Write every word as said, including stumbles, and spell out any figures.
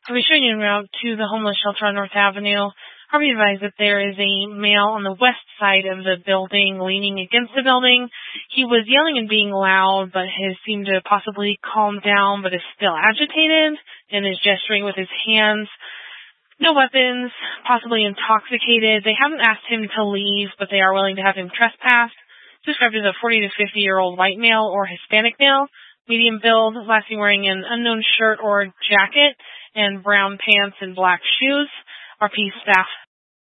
I'll be showing you en route to the homeless shelter on North Avenue. I'll be advised that there is a male on the west side of the building leaning against the building. He was yelling and being loud, but has seemed to possibly calm down, but is still agitated and is gesturing with his hands. No weapons, possibly intoxicated. They haven't asked him to leave, but they are willing to have him trespass. Described as a forty to fifty-year-old white male or Hispanic male, medium build, last seen wearing an unknown shirt or jacket, and brown pants and black shoes. R P staff